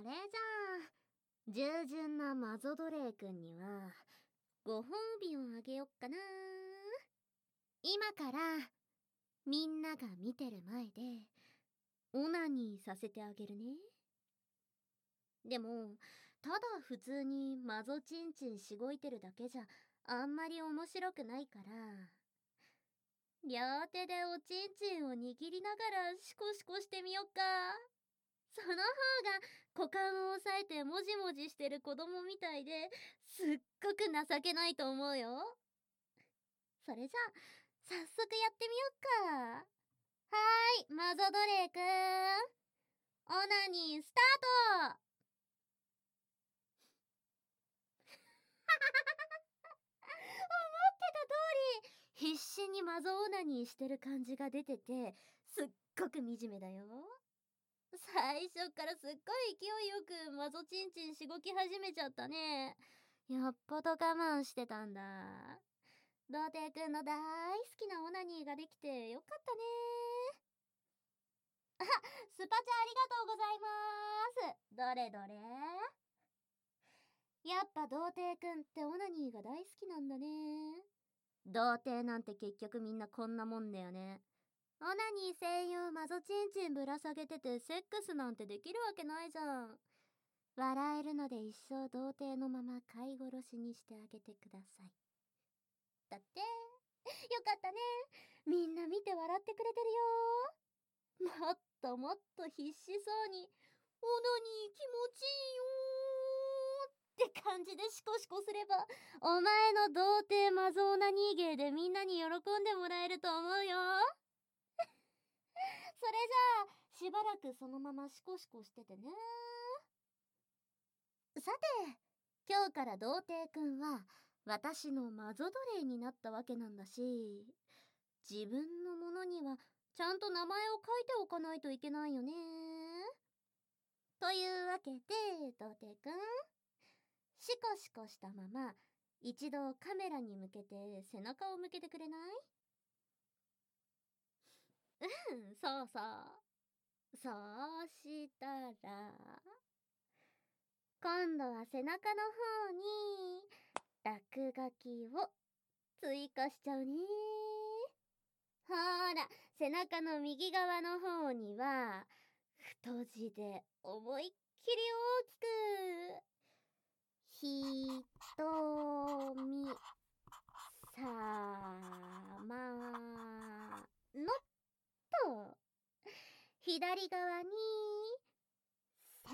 れじゃあ従順なマゾドレイくんにはご褒美をあげよっかな。今からみんなが見てる前でオナニーさせてあげるね。でもただ普通にマゾチンチンしごいてるだけじゃあんまり面白くないから、両手でおちんちんを握りながらシコシコしてみよっか。その方が股間を押さえてもじもじしてる子供みたいですっごく情けないと思うよ。それじゃあ早速やってみよっか。はーい、マゾドレイくん、オナニースタート。思ってた通り必死にマゾオナニーしてる感じが出ててすっごく惨めだよ。最初からすっごい勢いよくマゾチンチンしごき始めちゃったね。よっぽど我慢してたんだ。童貞くんの大好きなオナニーができてよかったね。あ、スパチャありがとうございます。どれどれ。やっぱ童貞くんってオナニーが大好きなんだね。童貞なんて結局みんなこんなもんだよね。オナニー専用マゾチンチンぶら下げててセックスなんてできるわけないじゃん。笑えるので一生童貞のまま飼い殺しにしてあげてください。だってよかったね。みんな見て笑ってくれてるよ。もっともっと必死そうにオナニー気持ちいいよって感じでシコシコすれば、お前の童貞マゾオナニー芸でみんなに喜んでもらえると思うよ。それじゃあしばらくそのままシコシコしててね。さて今日から童貞くんは私のマゾ奴隷になったわけなんだし、自分のものにはちゃんと名前を書いておかないといけないよね。というわけで童貞くん、シコシコしたまま一度カメラに向けて背中を向けてくれない？そうそう。そうしたら今度は背中の方に落書きを追加しちゃうね。ほら、背中の右側の方には太字で思いっきり大きくひとみさまのと、左側にせ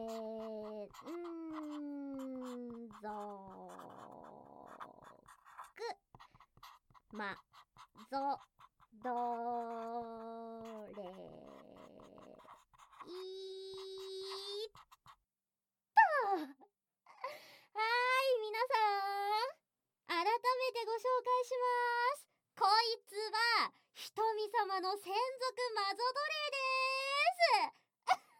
んぞくまぞどれいっと。はーい、皆さん改めてご紹介します。こいつはひとみ様の専属マゾ奴隷です。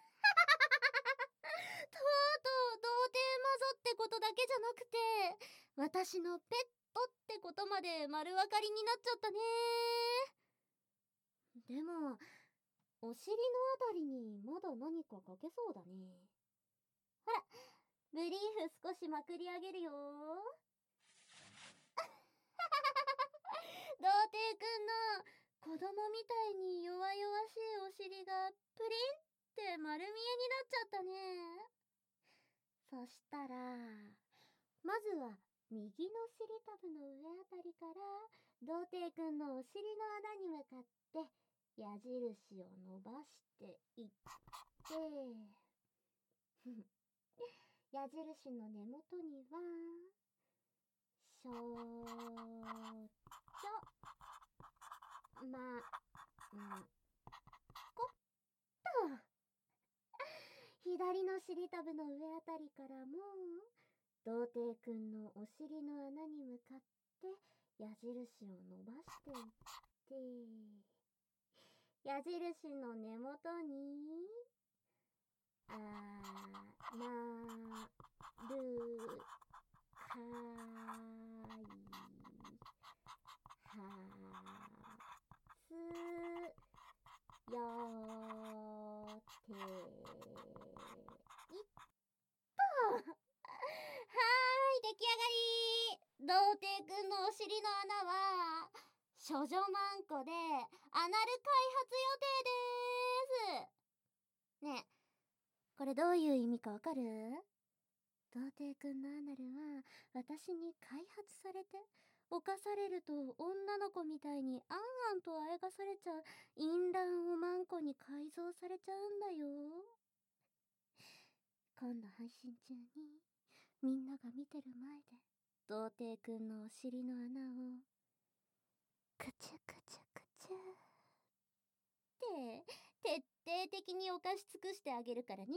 とうとう童貞マゾってことだけじゃなくて私のペットってことまで丸分かりになっちゃったね。でもお尻のあたりにまだ何か書けそうだね。ほら、ブリーフ少しまくり上げるよ。童貞くんの子供みたいに弱々しいお尻がプリンって丸見えになっちゃったね。そしたらまずは右の尻タブの上あたりから童貞くんのお尻の穴に向かって矢印を伸ばしていって矢印の根元にはしょーちょまこっと。左の尻タブの上あたりからも童貞くんのお尻の穴に向かって矢印を伸ばしていって矢印の根元にあまるかいはつよていっ童貞くんのお尻の穴は処女マンコでアナル開発予定でーす。ねえ、これどういう意味かわかる？童貞くんのアナルは私に開発されて、犯されると女の子みたいにあんあんとあえがされちゃう淫乱をマンコに改造されちゃうんだよ。今度配信中にみんなが見てる前で童貞くんのお尻の穴をくちゅくちゅくちゅって徹底的に犯し尽くしてあげるからね。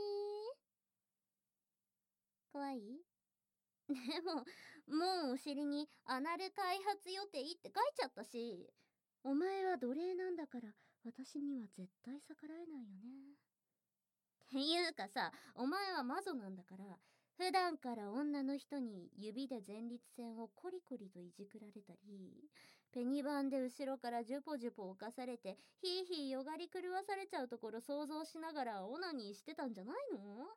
怖い？でも、もうお尻にアナル開発予定って書いちゃったし、お前は奴隷なんだから私には絶対逆らえないよね。っていうかさ、お前はマゾなんだから、普段から女の人に指で前立腺をコリコリといじくられたり、ペニバンで後ろからジュポジュポ犯されてヒーヒーよがり狂わされちゃうところ想像しながらオナニーしてたんじゃないの？よか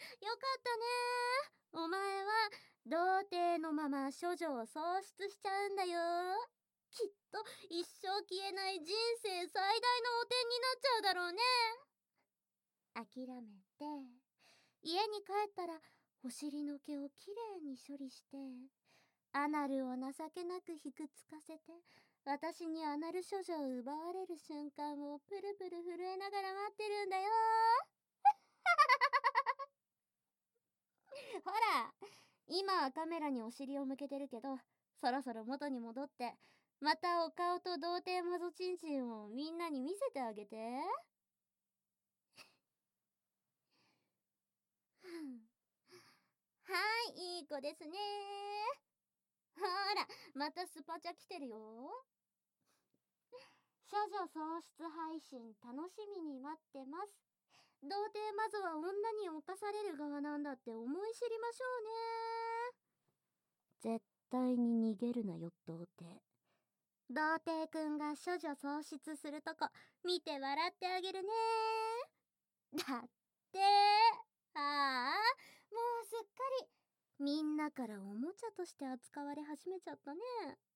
ったね。お前は童貞のまま処女を喪失しちゃうんだよ。きっと一生消えない人生最大の汚点になっちゃうだろうね。諦めて、家に帰ったらお尻の毛をきれいに処理して、アナルを情けなくひくつかせて、私にアナル処女を奪われる瞬間をプルプル震えながら待ってるんだよ。ほら、今はカメラにお尻を向けてるけど、そろそろ元に戻って、またお顔と童貞マゾチンチンをみんなに見せてあげて。はい、いい子ですね。ほら、またスパチャ来てるよ。処女喪失配信楽しみに待ってます。童貞まずは女に侵される側なんだって思い知りましょうね。絶対に逃げるなよ、童貞。童貞くんが処女喪失するとこ見て笑ってあげるね。だって、ああ、もうすっかりみんなからおもちゃとして扱われ始めちゃったね。